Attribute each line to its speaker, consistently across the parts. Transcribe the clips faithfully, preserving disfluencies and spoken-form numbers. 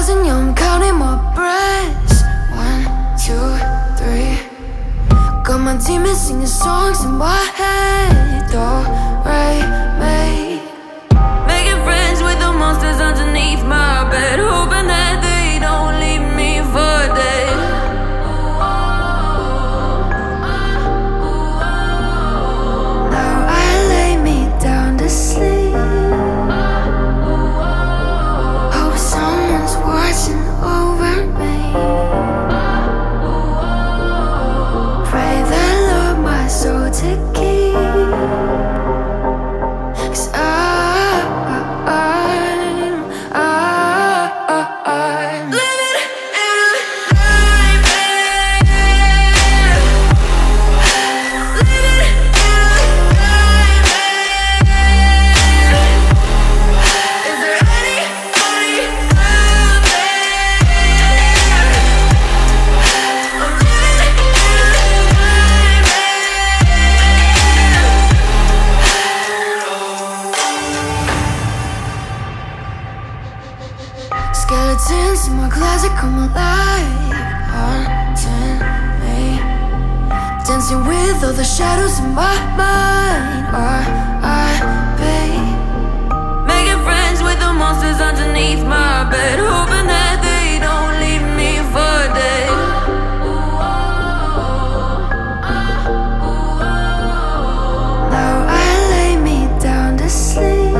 Speaker 1: thousand, yeah, I'm counting my breaths. One, two, three. Got my demons singing songs in my head. Do, re, mi. Making friends with the monsters underneath my bed, hoping that they don't leave me for dead. Now I lay me down to sleep. Hope someone's watching over me. Pray the Lord my soul to keep. 'Cause I skeletons in my closet come alive, haunting me, dancing with all the shadows in my mind. R I P. Making friends with the monsters underneath my bed, hoping that they don't leave me for dead. Now I lay me down to sleep.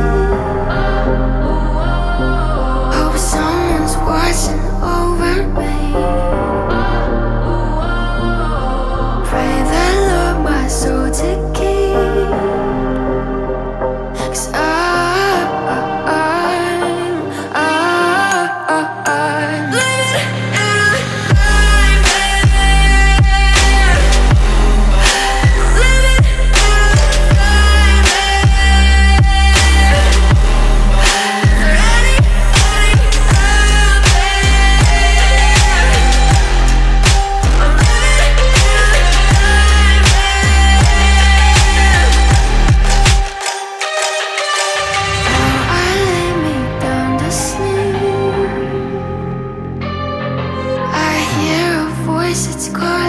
Speaker 1: Watching over me. Pray the Lord my soul to keep. 'Cause I, I, I, I, I'm living in a nightmare. Living in a nightmare. Is there anybody out it's calling.